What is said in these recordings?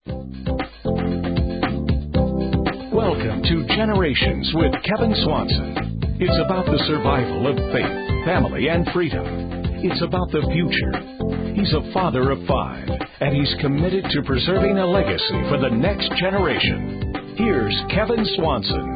Welcome to Generations with Kevin Swanson. It's about the survival of faith, family, and freedom. It's about the future. He's a father of 5, and he's committed to preserving a legacy for the next generation. Here's Kevin Swanson.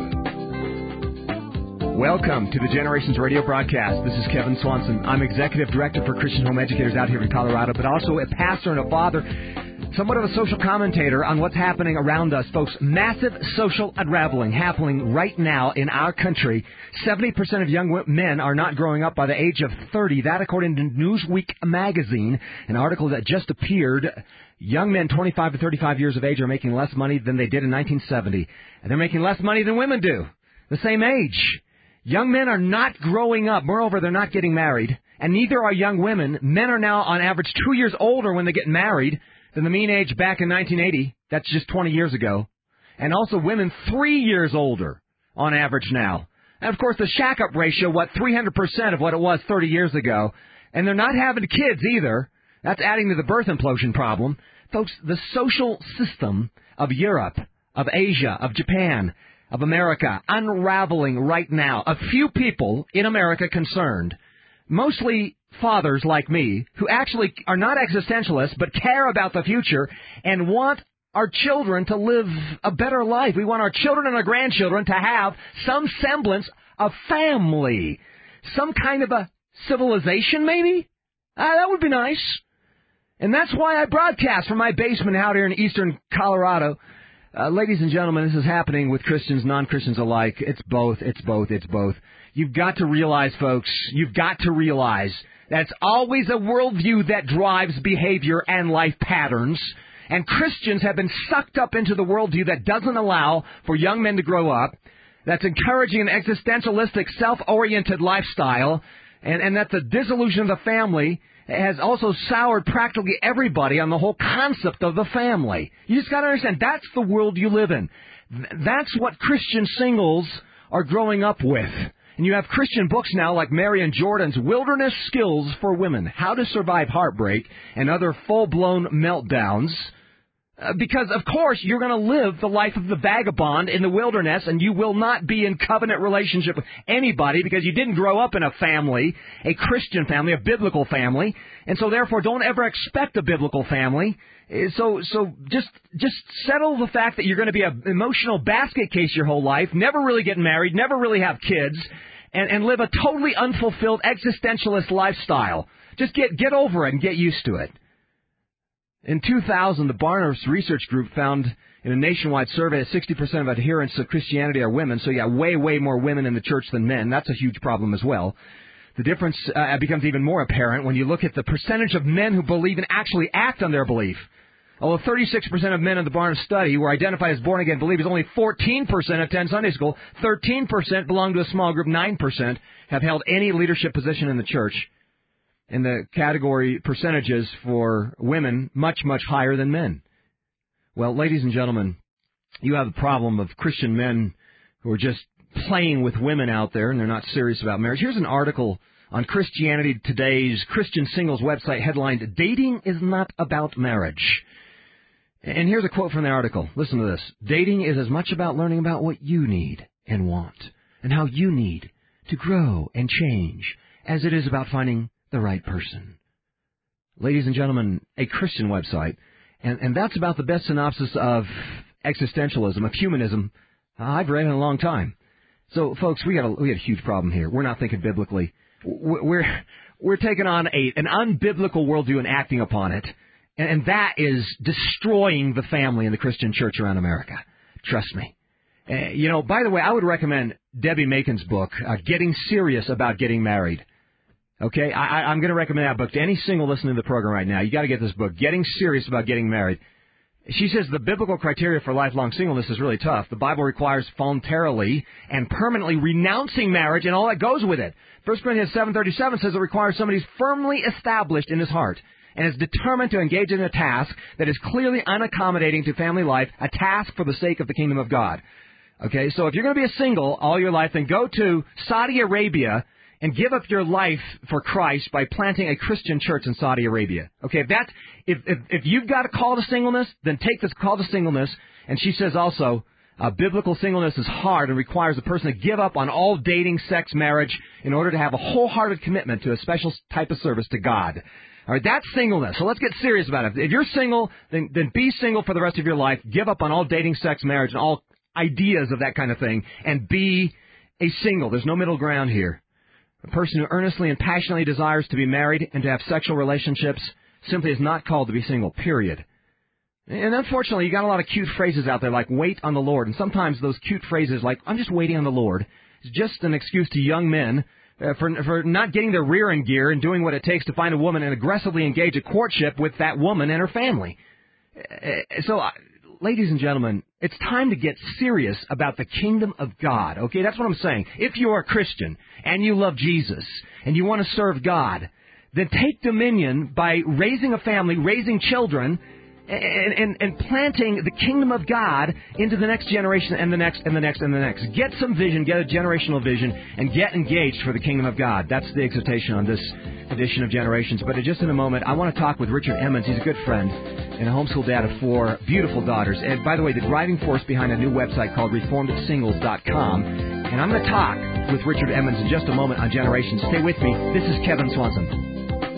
Welcome to the Generations radio broadcast. This is Kevin Swanson. I'm Executive Director for Christian Home Educators out here in Colorado, but also a pastor and a father, somewhat of a social commentator on what's happening around us. Folks, massive social unraveling happening right now in our country. 70% of young men are not growing up by the age of 30. That according to Newsweek magazine, an article that just appeared. Young men 25 to 35 years of age are making less money than they did in 1970. And they're making less money than women do, the same age. Young men are not growing up. Moreover, they're not getting married. And neither are young women. Men are now on average 2 years older when they get married than the mean age back in 1980. That's just 20 years ago. And also women 3 years older on average now. And, of course, the shack-up ratio, 300% of what it was 30 years ago. And they're not having kids either. That's adding to the birth implosion problem. Folks, the social system of Europe, of Asia, of Japan, of America, unraveling right now. A few people in America concerned, mostly fathers like me, who actually are not existentialists but care about the future and want our children to live a better life. We want our children and our grandchildren to have some semblance of family, some kind of a civilization maybe. That would be nice. And that's why I broadcast from my basement out here in eastern Colorado. Ladies and gentlemen, this is happening with Christians, non-Christians alike. It's both. You've got to realize, folks, that it's always a worldview that drives behavior and life patterns. And Christians have been sucked up into the worldview that doesn't allow for young men to grow up, that's encouraging an existentialistic, self-oriented lifestyle, and that the dissolution of the family has also soured practically everybody on the whole concept of the family. You just got to understand, that's the world you live in. That's what Christian singles are growing up with. And you have Christian books now like Marion Jordan's Wilderness Skills for Women, How to Survive Heartbreak and Other Full-Blown Meltdowns. Because, of course, you're going to live the life of the vagabond in the wilderness, and you will not be in covenant relationship with anybody because you didn't grow up in a family, a Christian family, a biblical family, and so therefore don't ever expect a biblical family. So just settle the fact that you're going to be an emotional basket case your whole life, never really get married, never really have kids, and live a totally unfulfilled existentialist lifestyle. Just get over it and get used to it. In 2000, the Barna Research Group found in a nationwide survey that 60% of adherents to Christianity are women. So, way more women in the church than men. That's a huge problem as well. The difference becomes even more apparent when you look at the percentage of men who believe and actually act on their belief. Although 36% of men in the Barna study were identified as born-again believers, only 14% attend Sunday school, 13% belong to a small group, 9% have held any leadership position in the church. And the category percentages for women much higher than men. Well, ladies and gentlemen, you have the problem of Christian men who are just playing with women out there and they're not serious about marriage. Here's an article on Christianity Today's Christian Singles website headlined, "Dating is not about marriage." And here's a quote from the article. Listen to this. "Dating is as much about learning about what you need and want and how you need to grow and change as it is about finding the right person." Ladies and gentlemen, a Christian website, and that's about the best synopsis of existentialism, of humanism, I've read in a long time. So, folks, we got a huge problem here. We're not thinking biblically. We're taking on an unbiblical worldview and acting upon it, and that is destroying the family in the Christian church around America. Trust me. By the way, I would recommend Debbie Macon's book, Getting Serious About Getting Married. Okay, I'm going to recommend that book to any single listener to the program right now. You got to get this book, Getting Serious About Getting Married. She says the biblical criteria for lifelong singleness is really tough. The Bible requires voluntarily and permanently renouncing marriage and all that goes with it. 1 Corinthians 7:37 says it requires somebody who's firmly established in his heart and is determined to engage in a task that is clearly unaccommodating to family life, a task for the sake of the kingdom of God. Okay, so if you're going to be a single all your life, then go to Saudi Arabia and give up your life for Christ by planting a Christian church in Saudi Arabia. Okay, if you've got a call to singleness, then take this call to singleness. And she says also, biblical singleness is hard and requires a person to give up on all dating, sex, marriage in order to have a wholehearted commitment to a special type of service to God. All right, that's singleness. So let's get serious about it. If you're single, then be single for the rest of your life. Give up on all dating, sex, marriage, and all ideas of that kind of thing, and be a single. There's no middle ground here. A person who earnestly and passionately desires to be married and to have sexual relationships simply is not called to be single, period. And unfortunately, you got a lot of cute phrases out there like, wait on the Lord. And sometimes those cute phrases like, I'm just waiting on the Lord, is just an excuse to young men for not getting their rear in gear and doing what it takes to find a woman and aggressively engage a courtship with that woman and her family. So, ladies and gentlemen, it's time to get serious about the kingdom of God, okay? That's what I'm saying. If you are a Christian and you love Jesus and you want to serve God, then take dominion by raising a family, raising children, and planting the kingdom of God into the next generation and the next and the next and the next. Get some vision, get a generational vision, and get engaged for the kingdom of God. That's the exhortation on this edition of Generations. But just in a moment, I want to talk with Richard Emmons. He's a good friend and a homeschool dad of 4 beautiful daughters. And by the way, the driving force behind a new website called reformedsingles.com. And I'm going to talk with Richard Emmons in just a moment on Generations. Stay with me. This is Kevin Swanson.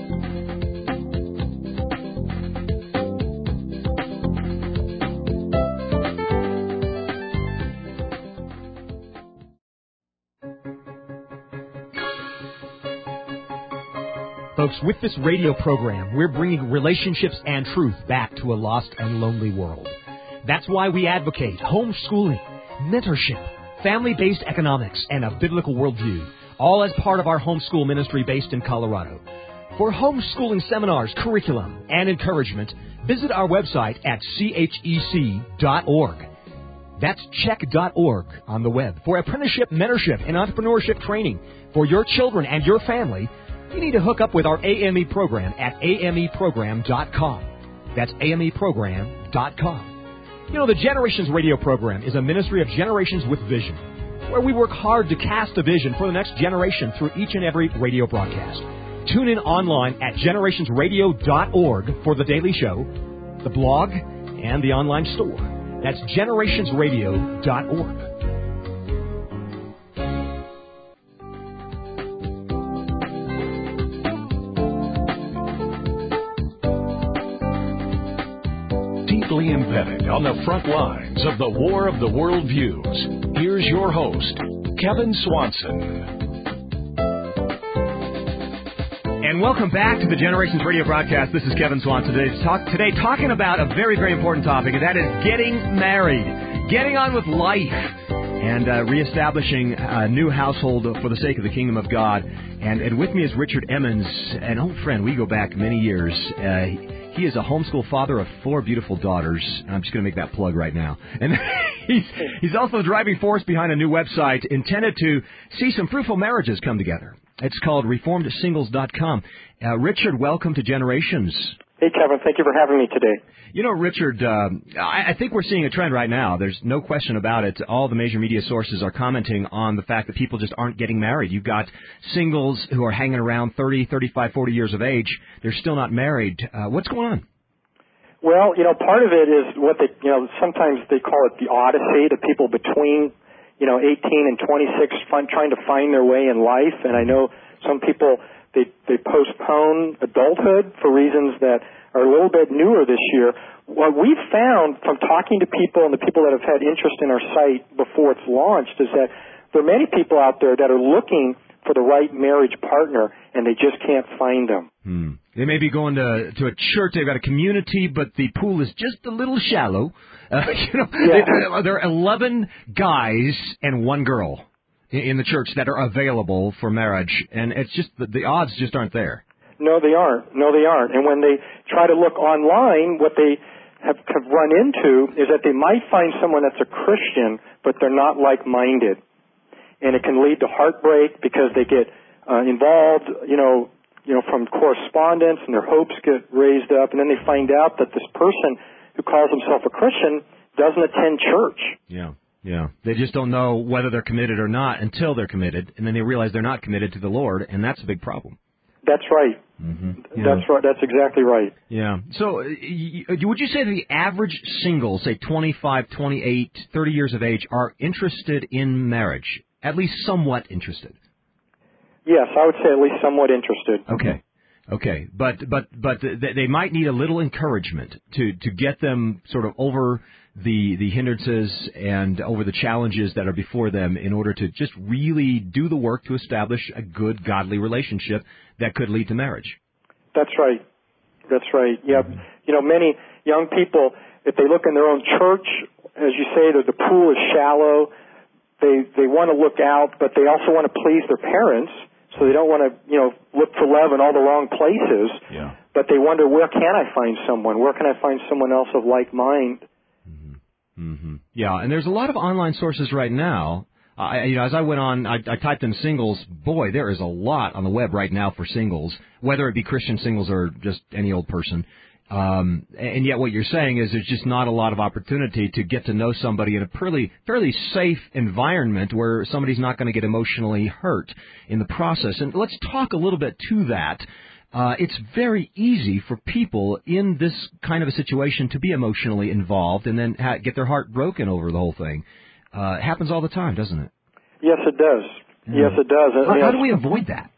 Folks, with this radio program, we're bringing relationships and truth back to a lost and lonely world. That's why we advocate homeschooling, mentorship, family-based economics, and a biblical worldview, all as part of our homeschool ministry based in Colorado. For homeschooling seminars, curriculum, and encouragement, visit our website at chec.org. That's check.org on the web. For apprenticeship, mentorship, and entrepreneurship training for your children and your family, you need to hook up with our AME program at ameprogram.com. That's ameprogram.com. You know, the Generations radio program is a ministry of generations with vision, where we work hard to cast a vision for the next generation through each and every radio broadcast. Tune in online at generationsradio.org for the daily show, the blog, and the online store. That's generationsradio.org. Deeply embedded on the front lines of the War of the Worldviews, here's your host, Kevin Swanson. And welcome back to the Generations Radio broadcast. This is Kevin Swanson. Today talking about a very, very important topic, and that is getting married, getting on with life, and reestablishing a new household for the sake of the kingdom of God. And with me is Richard Emmons, an old friend. We go back many years. He is a homeschool father of 4 beautiful daughters. I'm just going to make that plug right now. And he's also the driving force behind a new website intended to see some fruitful marriages come together. It's called reformedsingles.com. Richard, welcome to Generations. Hey, Kevin. Thank you for having me today. You know, Richard, I think we're seeing a trend right now. There's no question about it. All the major media sources are commenting on the fact that people just aren't getting married. You've got singles who are hanging around 30, 35, 40 years of age. They're still not married. What's going on? Well, you know, part of it is what they, you know, sometimes they call it the odyssey, the people between, 18 and 26 trying to find their way in life. And I know some people, they postpone adulthood for reasons that are a little bit newer this year. What we've found from talking to people and the people that have had interest in our site before it's launched is that there are many people out there that are looking for the right marriage partner, and they just can't find them. They may be going to a church, they've got a community, but the pool is just a little shallow. There are 11 guys and 1 girl in the church that are available for marriage, and it's just the odds just aren't there. No, they aren't. And when they try to look online, what they have run into is that they might find someone that's a Christian, but they're not like-minded. And it can lead to heartbreak because they get involved, from correspondence, and their hopes get raised up, and then they find out that this person who calls himself a Christian doesn't attend church. Yeah. Yeah. They just don't know whether they're committed or not until they're committed, and then they realize they're not committed to the Lord, and that's a big problem. That's right. Mm-hmm. That's right. That's exactly right. Yeah. So would you say that the average single, say 25, 28, 30 years of age, are interested in marriage, at least somewhat interested? Yes, I would say at least somewhat interested. Okay. But they might need a little encouragement to get them sort of over the hindrances and over the challenges that are before them in order to just really do the work to establish a good, godly relationship that could lead to marriage. That's right. That's right. Yeah. Mm-hmm. You know, many young people, if they look in their own church, as you say, the pool is shallow. They want to look out, but they also want to please their parents, so they don't want to, look for love in all the wrong places. Yeah. But they wonder, where can I find someone? Where can I find someone else of like mind? Mm-hmm. Yeah, and there's a lot of online sources right now. As I went on, I typed in singles. Boy, there is a lot on the web right now for singles, whether it be Christian singles or just any old person. And yet what you're saying is there's just not a lot of opportunity to get to know somebody in a fairly safe environment where somebody's not going to get emotionally hurt in the process. And let's talk a little bit to that. It's very easy for people in this kind of a situation to be emotionally involved and then get their heart broken over the whole thing. It happens all the time, doesn't it? Yes, it does. Yeah. Yes, it does. How do we avoid that?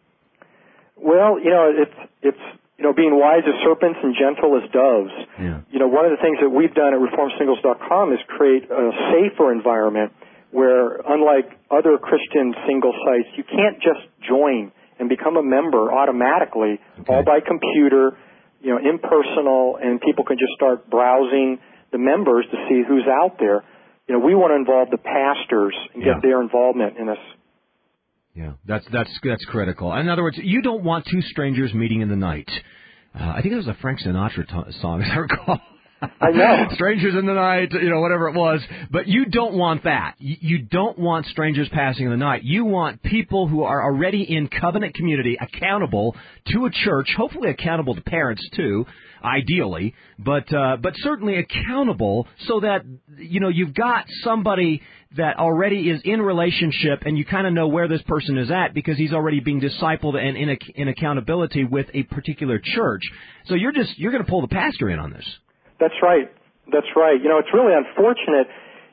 Well, it's being wise as serpents and gentle as doves. Yeah. One of the things that we've done at ReformedSingles.com is create a safer environment where, unlike other Christian single sites, you can't just join and become a member automatically, all by computer, impersonal, and people can just start browsing the members to see who's out there. We want to involve the pastors and get their involvement in this. Yeah, that's critical. In other words, you don't want two strangers meeting in the night. I think it was a Frank Sinatra song, as I recall. I know. Strangers in the night, whatever it was. But you don't want that. You don't want strangers passing in the night. You want people who are already in covenant community, accountable to a church, hopefully accountable to parents too, ideally, but certainly accountable so that, you've got somebody that already is in relationship and you kind of know where this person is at because he's already being discipled and in accountability with a particular church. So you're going to pull the pastor in on this. That's right. That's right. It's really unfortunate.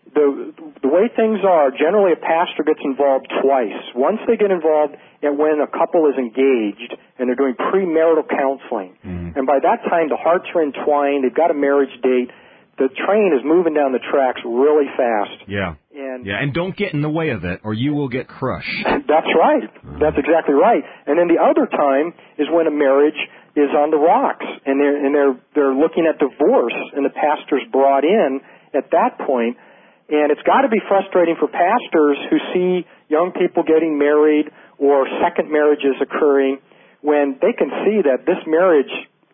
The way things are, generally a pastor gets involved twice. Once they get involved and when a couple is engaged and they're doing premarital counseling. Mm-hmm. And by that time, the hearts are entwined. They've got a marriage date. The train is moving down the tracks really fast. Yeah. And don't get in the way of it or you will get crushed. That's right. That's exactly right. And then the other time is when a marriage is on the rocks and they're looking at divorce and the pastor's brought in at that point. And it's got to be frustrating for pastors who see young people getting married or second marriages occurring when they can see that this marriage,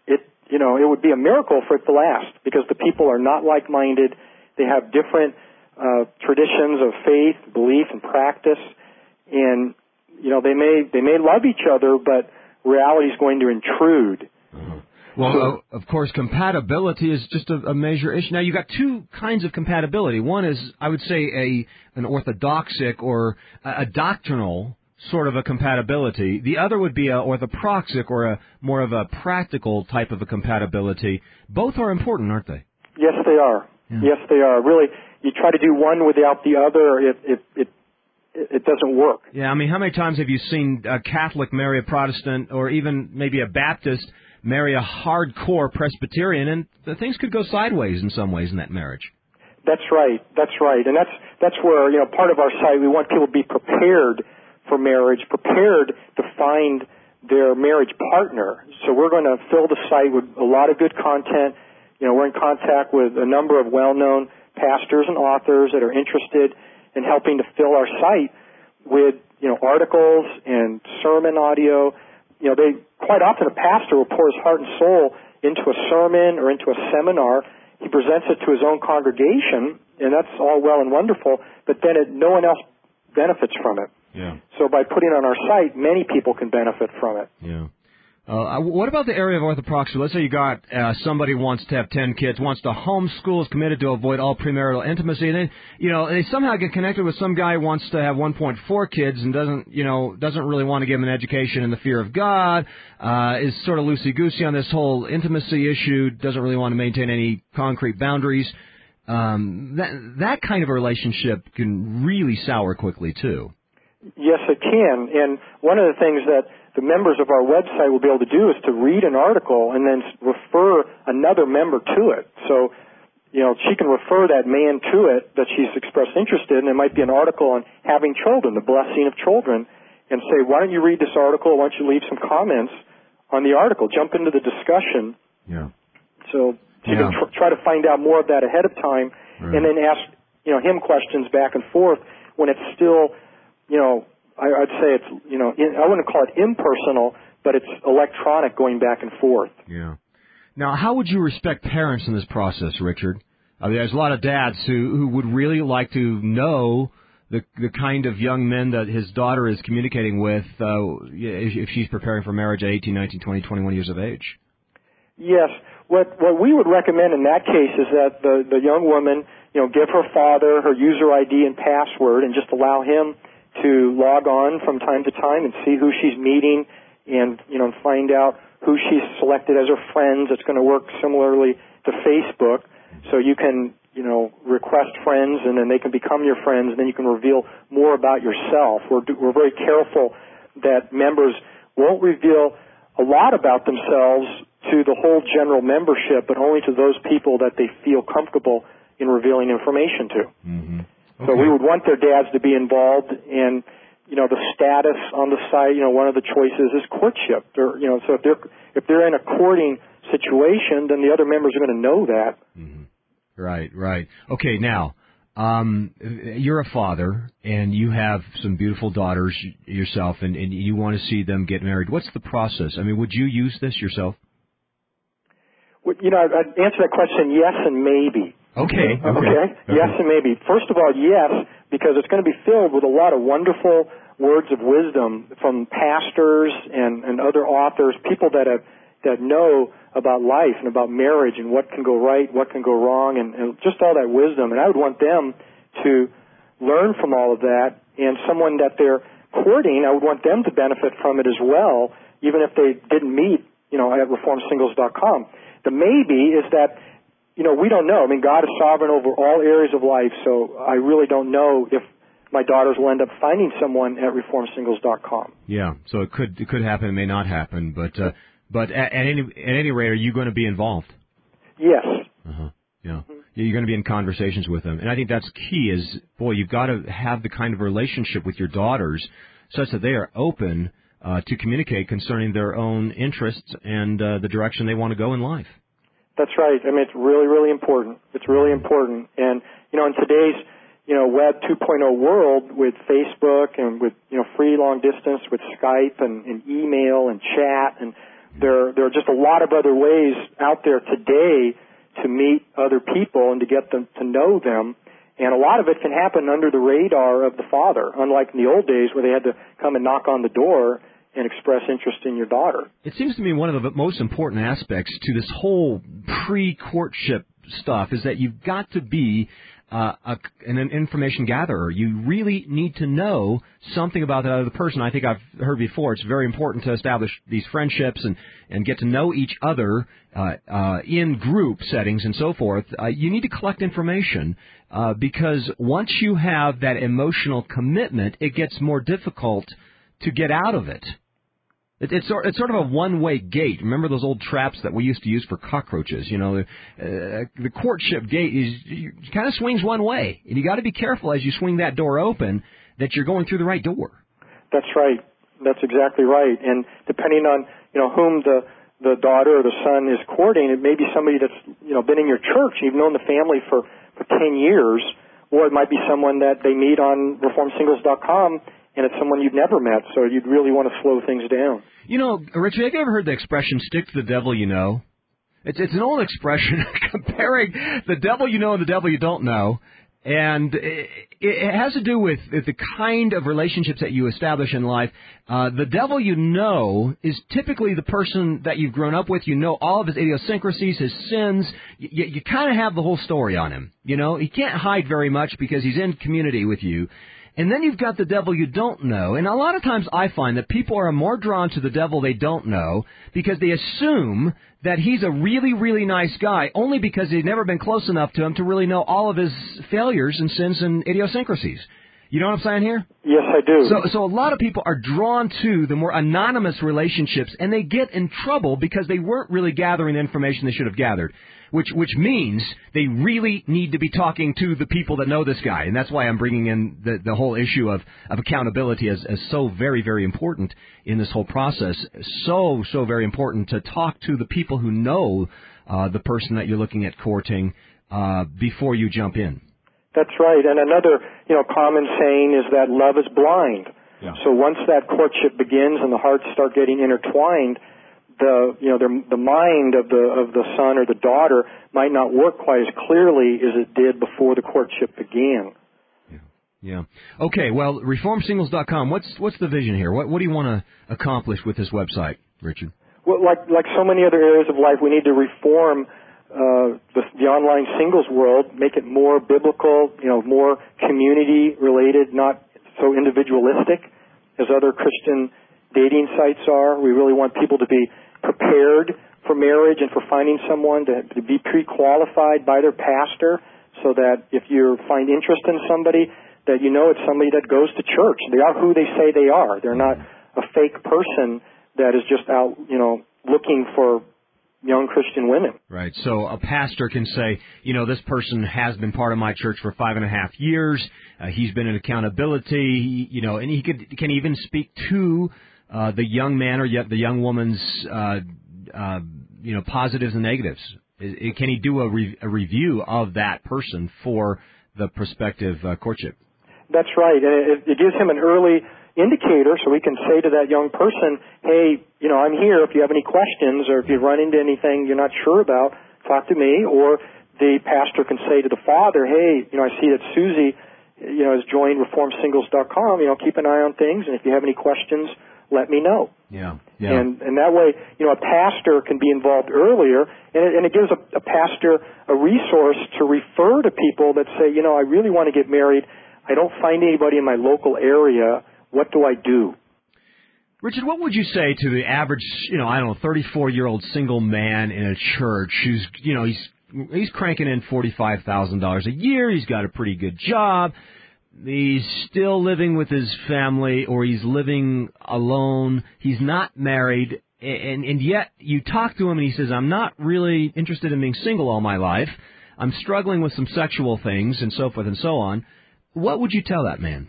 it would be a miracle for it to last because the people are not like-minded. They have different traditions of faith, belief, and practice. And, they may love each other, but reality is going to intrude. Well, of course, compatibility is just a major issue. Now, you've got two kinds of compatibility. One is, I would say, an orthodoxic or a doctrinal sort of a compatibility. The other would be a orthoproxic or a more of a practical type of a compatibility. Both are important, aren't they? Yes, they are. Yeah. Yes, they are. Really, you try to do one without the other, it doesn't work. Yeah, I mean, how many times have you seen a Catholic marry a Protestant or even maybe a Baptist marry a hardcore Presbyterian, and things could go sideways in some ways in that marriage? That's right. That's right. And that's where, part of our site, we want people to be prepared for marriage, prepared to find their marriage partner. So we're going to fill the site with a lot of good content. We're in contact with a number of well-known pastors and authors that are interested in helping to fill our site with, articles and sermon audio. They quite often a pastor will pour his heart and soul into a sermon or into a seminar. He presents it to his own congregation, and that's all well and wonderful, but then no one else benefits from it. Yeah. So by putting it on our site, many people can benefit from it. Yeah. What about the area of orthopraxy? Let's say you got somebody wants to have 10 kids, wants to homeschool, is committed to avoid all premarital intimacy, and then they somehow get connected with some guy who wants to have 1.4 kids and doesn't really want to give them an education in the fear of God, is sort of loosey-goosey on this whole intimacy issue, doesn't really want to maintain any concrete boundaries. That kind of a relationship can really sour quickly too. Yes, it can. And one of the things that the members of our website will be able to do is to read an article and then refer another member to it. So, she can refer that man to it that she's expressed interest in. There might be an article on having children, the blessing of children, and say, why don't you read this article? Why don't you leave some comments on the article? Jump into the discussion. Yeah. So you can try to find out more of that ahead of time, right, and then ask, him questions back and forth when it's still, I'd say it's, I wouldn't call it impersonal, but it's electronic going back and forth. Yeah. Now, how would you respect parents in this process, Richard? I mean, there's a lot of dads who would really like to know the kind of young men that his daughter is communicating with if she's preparing for marriage at 18, 19, 20, 21 years of age. Yes. What we would recommend in that case is that the young woman, give her father her user ID and password and just allow him to log on from time to time and see who she's meeting and, find out who she's selected as her friends. It's going to work similarly to Facebook. So you can, request friends and then they can become your friends and then you can reveal more about yourself. We're very careful that members won't reveal a lot about themselves to the whole general membership, but only to those people that they feel comfortable in revealing information to. Mm-hmm. Okay. So we would want their dads to be involved, and the status on the site. One of the choices is courtship. So if they're in a courting situation, then the other members are going to know that. Mm-hmm. Right. Okay, now you're a father, and you have some beautiful daughters yourself, and you want to see them get married. What's the process? I mean, would you use this yourself? I'd answer that question yes and maybe. Okay. Yes and maybe. First of all, yes, because it's going to be filled with a lot of wonderful words of wisdom from pastors and other authors, people that know about life and about marriage and what can go right, what can go wrong, and just all that wisdom. And I would want them to learn from all of that. And someone that they're courting, I would want them to benefit from it as well, even if they didn't meet, at reformedsingles.com. The maybe is that, we don't know. I mean, God is sovereign over all areas of life, so I really don't know if my daughters will end up finding someone at reformedsingles.com. Yeah, so it could happen, it may not happen, but at any rate, are you going to be involved? Yes. Uh-huh. Yeah. Mm-hmm. You're going to be in conversations with them, and I think that's key. Is you've got to have the kind of relationship with your daughters such that they are open to communicate concerning their own interests and the direction they want to go in life. That's right. I mean, it's really, really important. It's really important. And, in today's, Web 2.0 world with Facebook and with, free long distance with Skype and email and chat, and there are just a lot of other ways out there today to meet other people and to get them to know them. And a lot of it can happen under the radar of the father, unlike in the old days where they had to come and knock on the door and express interest in your daughter. It seems to me one of the most important aspects to this whole pre-courtship stuff is that you've got to be an information gatherer. You really need to know something about that other person. I think I've heard before it's very important to establish these friendships and get to know each other in group settings and so forth. You need to collect information because once you have that emotional commitment, it gets more difficult to get out of it. It's sort of a one-way gate. Remember those old traps that we used to use for cockroaches? The courtship gate kind of swings one way, and you got to be careful as you swing that door open that you're going through the right door. That's right. That's exactly right. And depending on whom the daughter or the son is courting, it may be somebody that's been in your church. You've known the family for 10 years, or it might be someone that they meet on reformedsingles.com. And it's someone you've never met, so you'd really want to slow things down. Richard, have you ever heard the expression, stick to the devil you know? It's an old expression comparing the devil you know and the devil you don't know. And it has to do with the kind of relationships that you establish in life. The devil you know is typically the person that you've grown up with. You know all of his idiosyncrasies, his sins. You kind of have the whole story on him. You know, he can't hide very much because he's in community with you. And then you've got the devil you don't know. And a lot of times I find that people are more drawn to the devil they don't know because they assume that he's a really, really nice guy only because they've never been close enough to him to really know all of his failures and sins and idiosyncrasies. You know what I'm saying here? Yes, I do. So a lot of people are drawn to the more anonymous relationships, and they get in trouble because they weren't really gathering the information they should have gathered, which means they really need to be talking to the people that know this guy. And that's why I'm bringing in the whole issue of accountability as so very, very important in this whole process. So very important to talk to the people who know the person that you're looking at courting before you jump in. That's right. And another, common saying is that love is blind. Yeah. So once that courtship begins and the hearts start getting intertwined, the mind of the son or the daughter might not work quite as clearly as it did before the courtship began. Yeah. Okay. Well, reformsingles.com. What's the vision here? What do you want to accomplish with this website, Richard? Well, like so many other areas of life, we need to reform the online singles world, make it more biblical, more community related, not so individualistic as other Christian dating sites are. We really want people to be prepared for marriage and for finding someone, to be pre-qualified by their pastor, so that if you find interest in somebody, that it's somebody that goes to church. They are who they say they are. They're not a fake person that is just out, looking for young Christian women. Right. So a pastor can say, this person has been part of my church for 5.5 years. He's been in accountability, and he can even speak to the young man or yet the young woman's, positives and negatives. Can he do a review of that person for the prospective courtship? That's right. And it gives him an early indicator, so we can say to that young person, hey, I'm here if you have any questions, or if you run into anything you're not sure about, talk to me. Or the pastor can say to the father, hey, I see that Susie, has joined reformsingles.com, keep an eye on things, and if you have any questions, let me know. Yeah. And that way, a pastor can be involved earlier, and it gives a pastor a resource to refer to people that say, I really want to get married. I don't find anybody in my local area. What do I do? Richard, what would you say to the average, 34-year-old single man in a church who's, he's cranking in $45,000 a year, he's got a pretty good job, he's still living with his family, or he's living alone, he's not married, and yet you talk to him and he says, I'm not really interested in being single all my life, I'm struggling with some sexual things, and so forth and so on. What would you tell that man?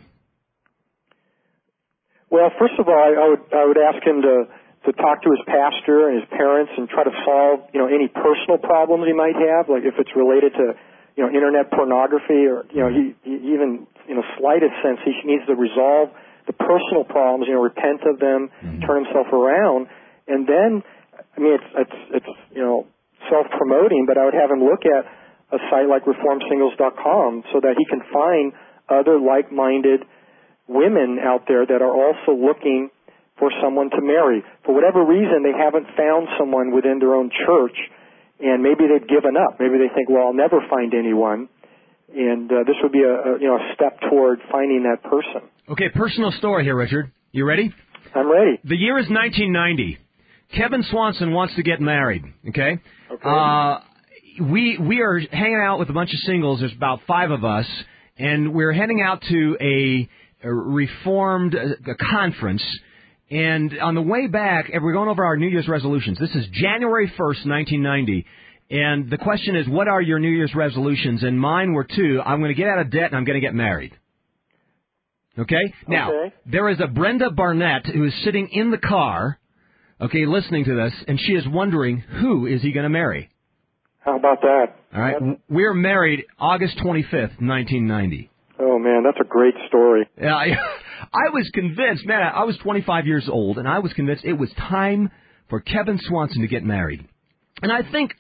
Well, first of all, I would ask him to talk to his pastor and his parents and try to solve, any personal problems he might have, like if it's related to, internet pornography, or, he even, slightest sense, he needs to resolve the personal problems, repent of them, turn himself around. And then, it's self-promoting, but I would have him look at a site like reformsingles.com so that he can find other like-minded women out there that are also looking for someone to marry. For whatever reason, they haven't found someone within their own church, and maybe they've given up. Maybe they think, well, I'll never find anyone, and this would be a step toward finding that person. Okay, personal story here, Richard. You ready? I'm ready. The year is 1990. Kevin Swanson wants to get married, okay? We are hanging out with a bunch of singles. There's about 5 of us, and we're heading out to a Reformed conference, and on the way back, we're going over our New Year's resolutions. This is January 1st, 1990, and the question is, what are your New Year's resolutions? And mine were 2. I'm going to get out of debt, and I'm going to get married. Okay? Now, there is a Brenda Barnett who is sitting in the car, listening to this, and she is wondering, who is he going to marry? How about that? All right. We're married August 25th, 1990. Oh, man, that's a great story. Yeah, I was convinced, man, I was 25 years old, and I was convinced it was time for Kevin Swanson to get married. And I think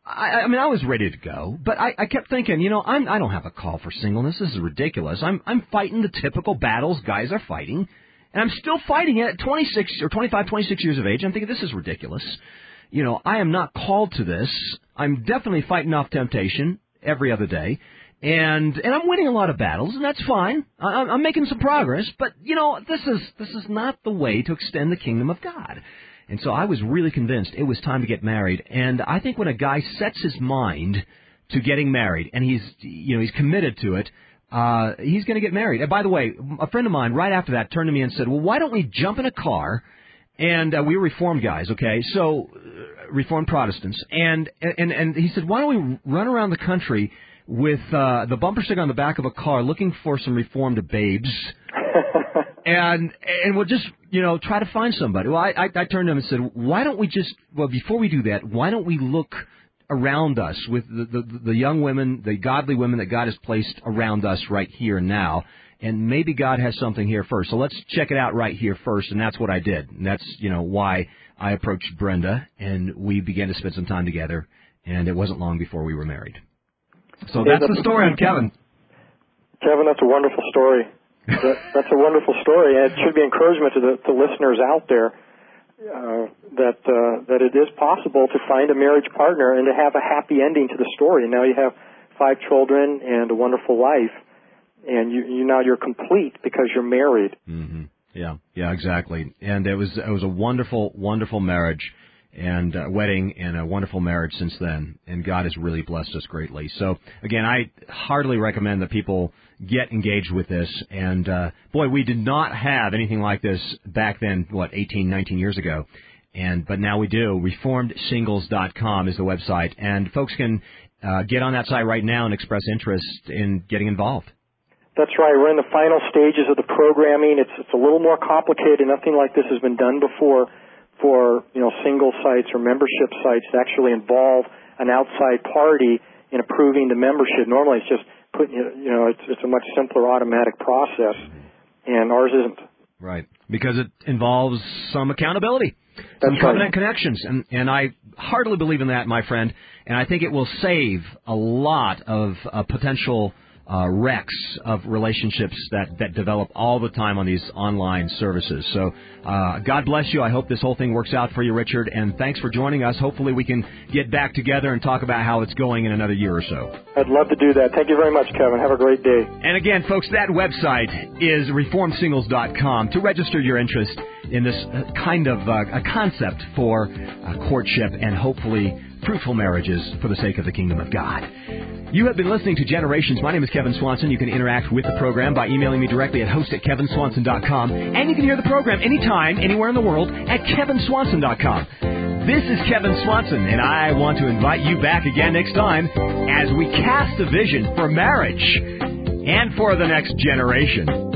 I mean, I was ready to go, but I kept thinking, I don't have a call for singleness. This is ridiculous. I'm fighting the typical battles guys are fighting, and I'm still fighting it at 26 or 25, 26 years of age. I'm thinking, this is ridiculous. I am not called to this. I'm definitely fighting off temptation every other day, and I'm winning a lot of battles, and that's fine. I'm making some progress, but, this is not the way to extend the kingdom of God. And so I was really convinced it was time to get married. And I think when a guy sets his mind to getting married and he's committed to it, he's going to get married. And by the way, a friend of mine right after that turned to me and said, well, why don't we jump in a car? And we were Reformed guys, okay? So Reformed Protestants. And he said, why don't we run around the country with the bumper sticker on the back of a car looking for some Reformed babes? And we'll just, try to find somebody. Well, I turned to him and said, why don't we before we do that, why don't we look around us with the young women, the godly women that God has placed around us right here and now, and maybe God has something here first. So let's check it out right here first, and that's what I did. And that's, why I approached Brenda, and we began to spend some time together, and it wasn't long before we were married. So that's the story on Kevin. Kevin, that's a wonderful story. That's a wonderful story, and it should be encouragement to the listeners out there that it is possible to find a marriage partner and to have a happy ending to the story. And now you have 5 children and a wonderful life, and you're complete because you're married. Mm-hmm. Yeah, exactly. And it was a wonderful, wonderful marriage and wedding, and a wonderful marriage since then. And God has really blessed us greatly. So again, I heartily recommend that people get engaged with this. And boy, we did not have anything like this back then, 18, 19 years ago. But now we do. ReformedSingles.com is the website, and folks can get on that site right now and express interest in getting involved. That's right. We're in the final stages of the programming. It's a little more complicated. Nothing like this has been done before for single sites or membership sites to actually involve an outside party in approving the membership. Normally, it's just it's a much simpler automatic process, and ours isn't. Right, because it involves some accountability, some covenant connections, and I heartily believe in that, my friend, and I think it will save a lot of potential wrecks of relationships that develop all the time on these online services. So God bless you. I hope this whole thing works out for you, Richard, and thanks for joining us. Hopefully we can get back together and talk about how it's going in another year or so. I'd love to do that. Thank you very much, Kevin. Have a great day. And again, folks, that website is reformedsingles.com to register your interest in this kind of a concept for courtship and hopefully fruitful marriages for the sake of the kingdom of God. You have been listening to Generations. My name is Kevin Swanson. You can interact with the program by emailing me directly at host@kevinswanson.com. And you can hear the program anytime, anywhere in the world at kevinswanson.com. This is Kevin Swanson, and I want to invite you back again next time as we cast a vision for marriage and for the next generation.